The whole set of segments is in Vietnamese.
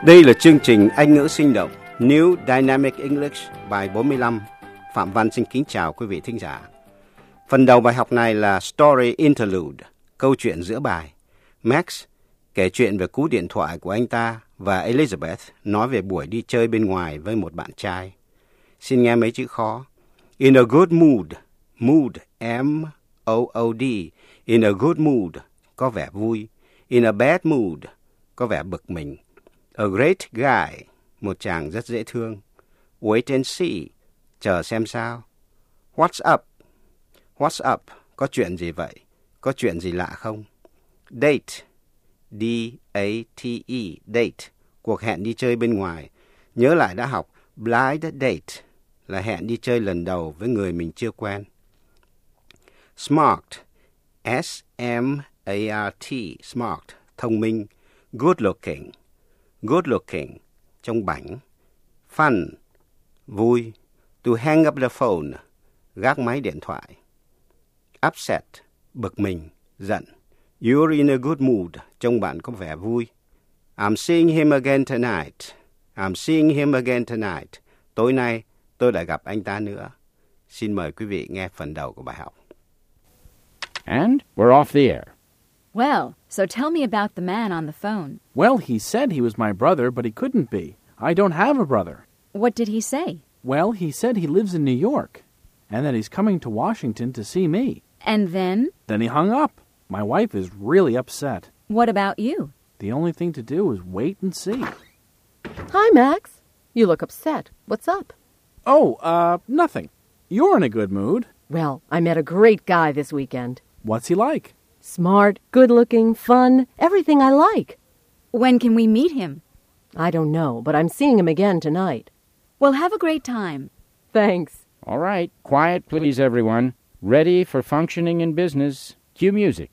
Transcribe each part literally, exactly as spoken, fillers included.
Đây là chương trình Anh ngữ sinh động New Dynamic English bài bốn mươi lăm. Phạm Văn xin kính chào quý vị thính giả. Phần đầu bài học này là Story Interlude, câu chuyện giữa bài. Max kể chuyện về cú điện thoại của anh ta và Elizabeth nói về buổi đi chơi bên ngoài với một bạn trai. Xin nghe mấy chữ khó. In a good mood, mood, M O O D, in a good mood, có vẻ vui. In a bad mood, có vẻ bực mình. A great guy, một chàng rất dễ thương. Wait and see, chờ xem sao. What's up? What's up? Có chuyện gì vậy? Có chuyện gì lạ không? Date, D A T E, date, cuộc hẹn đi chơi bên ngoài. Nhớ lại đã học blind date là hẹn đi chơi lần đầu với người mình chưa quen. Smart, S M A R T, smart, thông minh. Good looking, good looking, trông bảnh. Fun, vui. To hang up the phone, gác máy điện thoại. Upset, bực mình, giận. You're in a good mood, trông bạn có vẻ vui. I'm seeing him again tonight. I'm seeing him again tonight. Tối nay tôi lại gặp anh ta nữa. Xin mời quý vị nghe phần đầu của bài học. And we're off the air. Well, so tell me about the man on the phone. Well, he said he was my brother, but he couldn't be. I don't have a brother. What did he say? Well, he said he lives in New York, and that he's coming to Washington to see me. And then? Then he hung up. My wife is really upset. What about you? The only thing to do is wait and see. Hi, Max. You look upset. What's up? Oh, uh, nothing. You're in a good mood. Well, I met a great guy this weekend. What's he like? Smart, good-looking, fun, everything I like. When can we meet him? I don't know, but I'm seeing him again tonight. Well, have a great time. Thanks. All right, quiet please everyone. Ready for functioning in business. Cue music.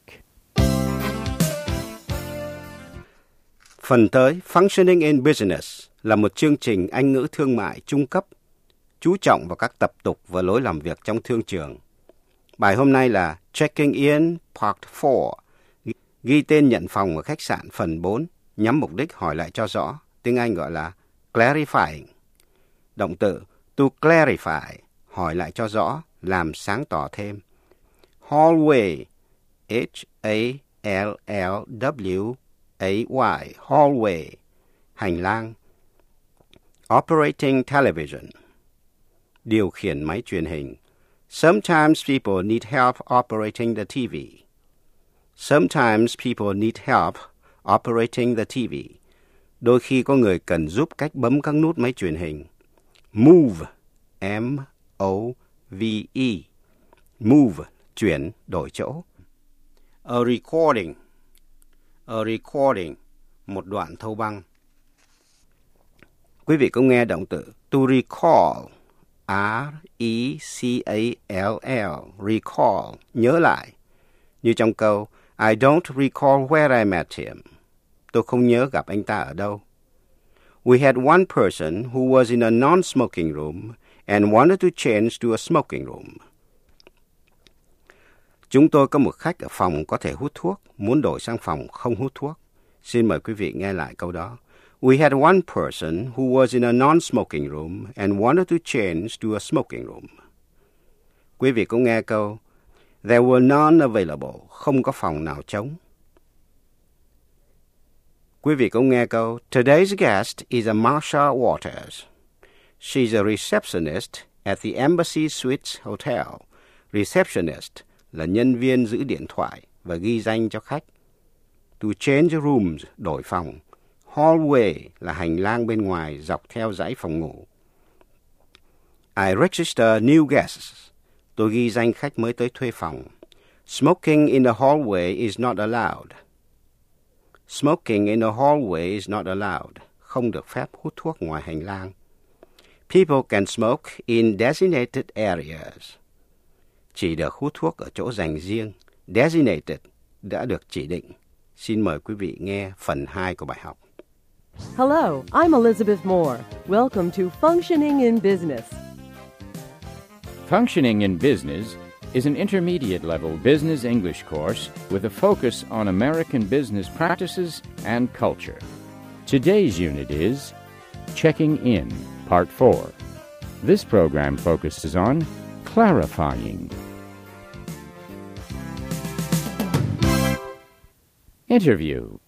Phần tới, Functioning in Business là một chương trình Anh ngữ thương mại trung cấp, chú trọng vào các tập tục và lối làm việc trong thương trường. Bài hôm nay là Checking In Part bốn, ghi tên nhận phòng ở khách sạn phần bốn, nhắm mục đích hỏi lại cho rõ, tiếng Anh gọi là clarifying. Động từ to clarify, hỏi lại cho rõ, làm sáng tỏ thêm. Hallway, H A L L W A Y, hallway, hành lang. Operating television, điều khiển máy truyền hình. Sometimes people need help operating the T V. Sometimes people need help operating the T V. Đôi khi có người cần giúp cách bấm các nút máy truyền hình. Move, M O V E. Move, chuyển, đổi chỗ. A recording, a recording, một đoạn thâu băng. Quý vị có nghe động từ to recall, R E C A L L, recall, nhớ lại. Như trong câu, I don't recall where I met him. Tôi không nhớ gặp anh ta ở đâu. We had one person who was in a non-smoking room and wanted to change to a smoking room. Chúng tôi có một khách ở phòng có thể hút thuốc, muốn đổi sang phòng không hút thuốc. Xin mời quý vị nghe lại câu đó. We had one person who was in a non-smoking room and wanted to change to a smoking room. Quý vị cũng nghe câu There were none available, không có phòng nào trống. Quý vị cũng nghe câu Today's guest is a Marsha Waters. She's a receptionist at the Embassy Suites Hotel. Receptionist là nhân viên giữ điện thoại và ghi danh cho khách. To change rooms, đổi phòng. Hallway là hành lang bên ngoài dọc theo dãy phòng ngủ. I register new guests. Tôi ghi danh khách mới tới thuê phòng. Smoking in the hallway is not allowed. Smoking in the hallway is not allowed. Không được phép hút thuốc ngoài hành lang. People can smoke in designated areas. Chỉ được hút thuốc ở chỗ dành riêng. Designated, đã được chỉ định. Xin mời quý vị nghe phần hai của bài học. Hello, I'm Elizabeth Moore. Welcome to Functioning in Business. Functioning in Business is an intermediate-level business English course with a focus on American business practices and culture. Today's unit is Checking In, Part four. This program focuses on clarifying. Interview.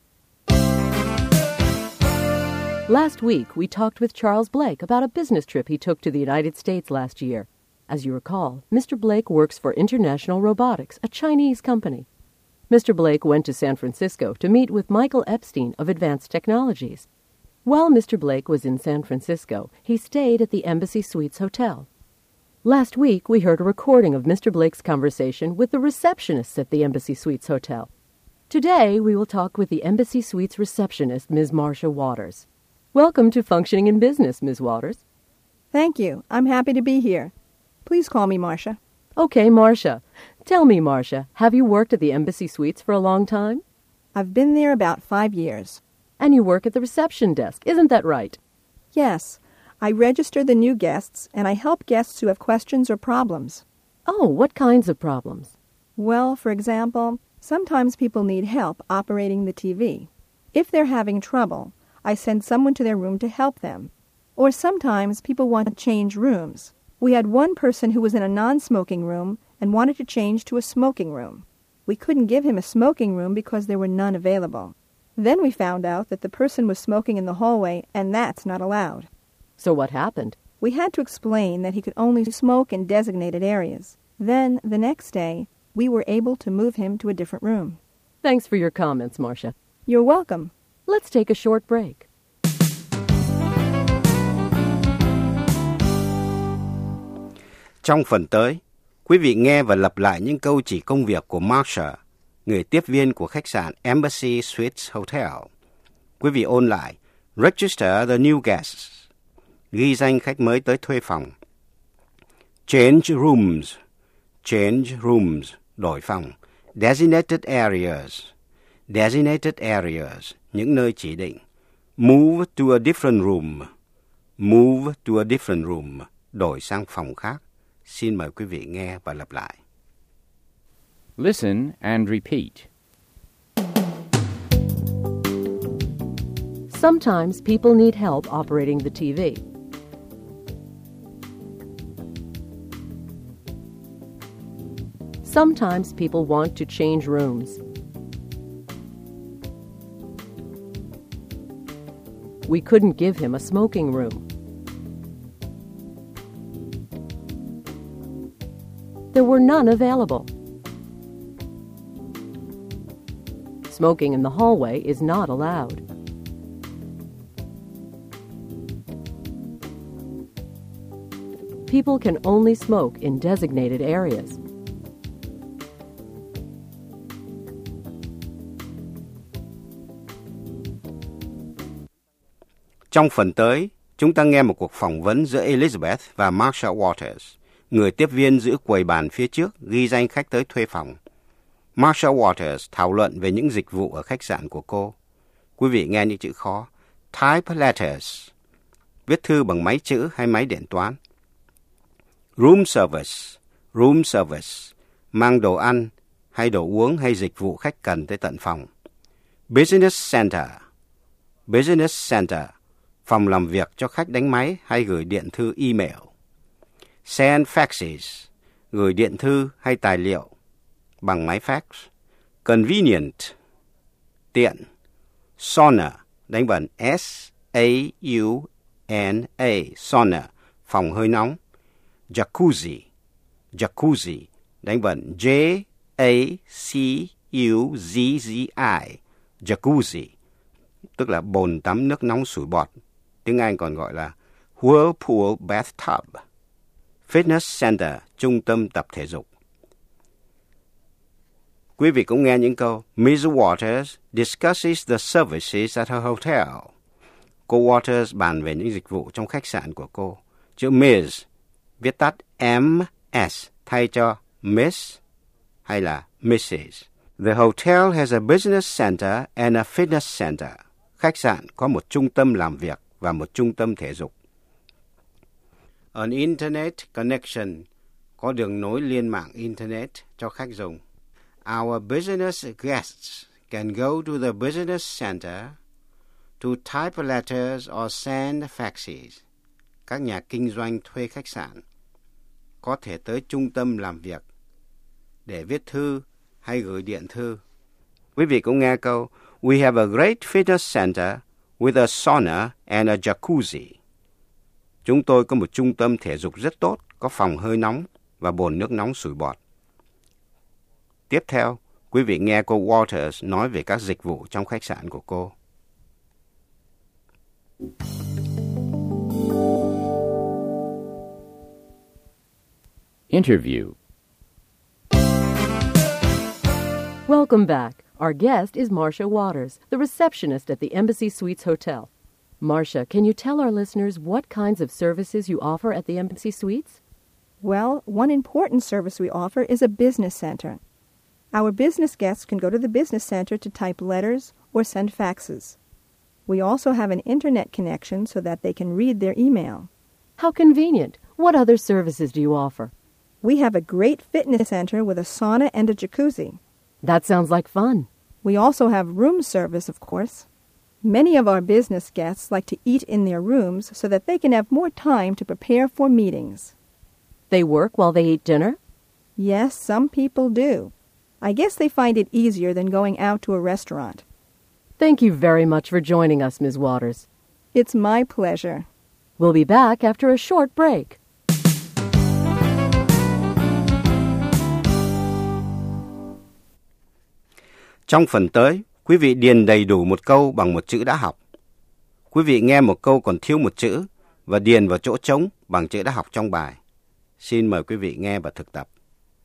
Last week, we talked with Charles Blake about a business trip he took to the United States last year. As you recall, Mister Blake works for International Robotics, a Chinese company. Mister Blake went to San Francisco to meet with Michael Epstein of Advanced Technologies. While Mister Blake was in San Francisco, he stayed at the Embassy Suites Hotel. Last week, we heard a recording of Mister Blake's conversation with the receptionists at the Embassy Suites Hotel. Today, we will talk with the Embassy Suites receptionist, Miz Marcia Waters. Welcome to Functioning in Business, Miz Waters. Thank you. I'm happy to be here. Please call me Marcia. Okay, Marcia. Tell me, Marcia, have you worked at the Embassy Suites for a long time? I've been there about five years. And you work at the reception desk, isn't that right? Yes. I register the new guests, and I help guests who have questions or problems. Oh, what kinds of problems? Well, for example, sometimes people need help operating the T V. If they're having trouble, I send someone to their room to help them. Or sometimes people want to change rooms. We had one person who was in a non-smoking room and wanted to change to a smoking room. We couldn't give him a smoking room because there were none available. Then we found out that the person was smoking in the hallway, and that's not allowed. So what happened? We had to explain that he could only smoke in designated areas. Then, the next day, we were able to move him to a different room. Thanks for your comments, Marcia. You're welcome. Let's take a short break. Trong phần tới, quý vị nghe và lặp lại những câu chỉ công việc của Marcia, người tiếp viên của khách sạn Embassy Suites Hotel. Quý vị ôn lại, register the new guests, ghi danh khách mới tới thuê phòng. Change rooms, change rooms, đổi phòng. Designated areas, designated areas, những nơi chỉ định. Move to a different room, move to a different room, đổi sang phòng khác. Xin mời quý vị nghe và lặp lại. Listen and repeat. Sometimes people need help operating the T V. Sometimes people want to change rooms. We couldn't give him a smoking room. There were none available. Smoking in the hallway is not allowed. People can only smoke in designated areas. Trong phần tới, chúng ta nghe một cuộc phỏng vấn giữa Elizabeth và Marcia Waters, người tiếp viên giữ quầy bàn phía trước ghi danh khách tới thuê phòng. Marcia Waters thảo luận về những dịch vụ ở khách sạn của cô. Quý vị nghe những chữ khó. Type letters, viết thư bằng máy chữ hay máy điện toán. Room service, room service, mang đồ ăn hay đồ uống hay dịch vụ khách cần tới tận phòng. Business center, business center, phòng làm việc cho khách đánh máy hay gửi điện thư email. Send faxes, gửi điện thư hay tài liệu bằng máy fax. Convenient, tiện. Sauna, đánh vần S A U N A, sauna, phòng hơi nóng. Jacuzzi, jacuzzi, đánh vần J A C U Z Z I, jacuzzi, tức là bồn tắm nước nóng sủi bọt. Tiếng Anh còn gọi là whirlpool bathtub. Fitness center, trung tâm tập thể dục. Quý vị cũng nghe những câu Miss Waters discusses the services at her hotel. Cô Waters bàn về những dịch vụ trong khách sạn của cô. Chữ Miss viết tắt M S thay cho Miss hay là Missus The hotel has a business center and a fitness center. Khách sạn có một trung tâm làm việc và một trung tâm thể dục. An internet connection, có đường nối liên mạng internet cho khách dùng. Our business guests can go to the business center To type letters or send faxes. Các nhà kinh doanh thuê khách sạn có thể tới trung tâm làm việc để viết thư hay gửi điện thư. Quý vị cũng nghe câu We have a great fitness center with a sauna and a jacuzzi. Chúng tôi có một trung tâm thể dục rất tốt, có phòng hơi nóng và bồn nước nóng sủi bọt. Tiếp theo, quý vị nghe cô Waters nói về các dịch vụ trong khách sạn của cô. Interview. Welcome back. Our guest is Marcia Waters, the receptionist at the Embassy Suites Hotel. Marcia, can you tell our listeners what kinds of services you offer at the Embassy Suites? Well, one important service we offer is a business center. Our business guests can go to the business center to type letters or send faxes. We also have an internet connection so that they can read their email. How convenient. What other services do you offer? We have a great fitness center with a sauna and a jacuzzi. That sounds like fun. We also have room service, of course. Many of our business guests like to eat in their rooms so that they can have more time to prepare for meetings. They work while they eat dinner? Yes, some people do. I guess they find it easier than going out to a restaurant. Thank you very much for joining us, Miz Waters. It's my pleasure. We'll be back after a short break. Trong phần tới, quý vị điền đầy đủ một câu bằng một chữ đã học. Quý vị nghe một câu còn thiếu một chữ và điền vào chỗ trống bằng chữ đã học trong bài. Xin mời quý vị nghe và thực tập.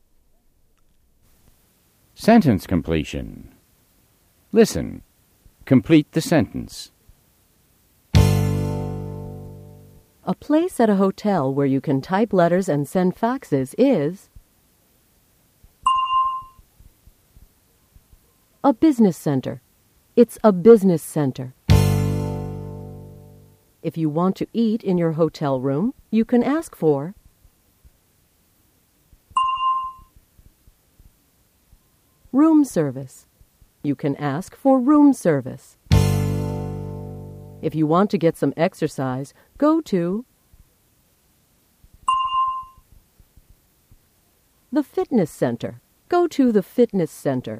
Sentence completion. Listen. Complete the sentence. A place at a hotel where you can type letters and send faxes is a business center. It's a business center. If you want to eat in your hotel room, you can ask for room service. You can ask for room service. If you want to get some exercise, go to the fitness center. Go to the fitness center.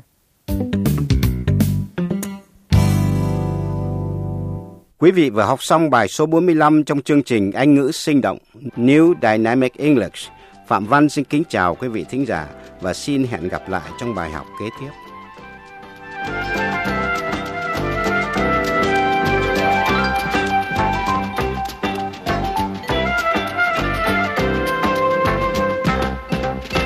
Quý vị vừa học xong bài số bốn mươi lăm trong chương trình Anh ngữ sinh động New Dynamic English. Phạm Văn xin kính chào quý vị thính giả và xin hẹn gặp lại trong bài học kế tiếp.